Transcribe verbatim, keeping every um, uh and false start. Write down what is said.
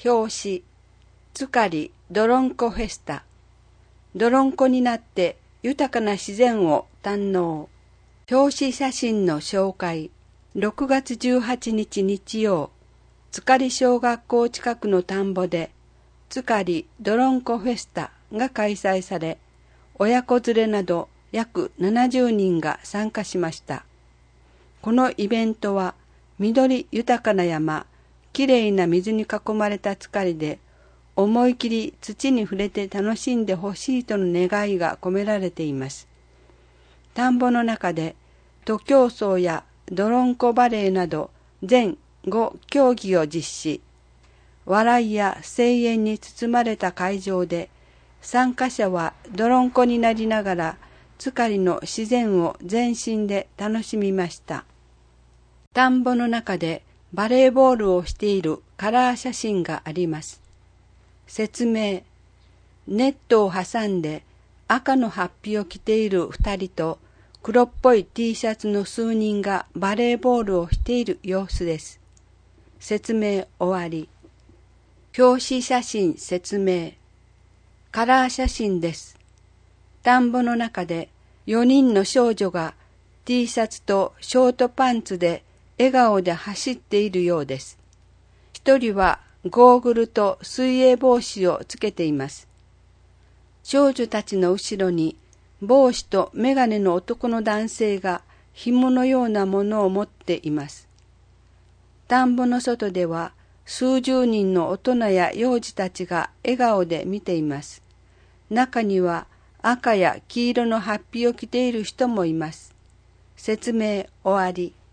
表紙、つかりどろんこフェスタ。どろんこになって豊かな自然を堪能。表紙写真の紹介。ろくがつじゅうはちにち日曜、つかり小学校近くの田んぼで、つかりどろんこフェスタが開催され、親子連れなど約ななじゅうにんが参加しました。このイベントは、緑豊かな山、きれいな水に囲まれたつかりで、思い切り土に触れて楽しんでほしいとの願いが込められています。田んぼの中で、徒競走やどろんこバレーなど全ご競技を実施。笑いや声援に包まれた会場で、参加者はどろんこになりながら、つかりの自然を全身で楽しみました。田んぼの中でバレーボールをしているカラー写真があります。説明。ネットを挟んで赤のハッピを着ている二人と黒っぽい T シャツの数人がバレーボールをしている様子です。説明終わり。表紙写真説明。カラー写真です。田んぼの中でよにんの少女が T シャツとショートパンツで笑顔で走っているようです。一人はゴーグルと水泳帽子をつけています。少女たちの後ろに帽子とメガネの男の男性が紐のようなものを持っています。田んぼの外では数十人の大人や幼児たちが笑顔で見ています。中には赤や黄色のハッピを着ている人もいます。説明終わり。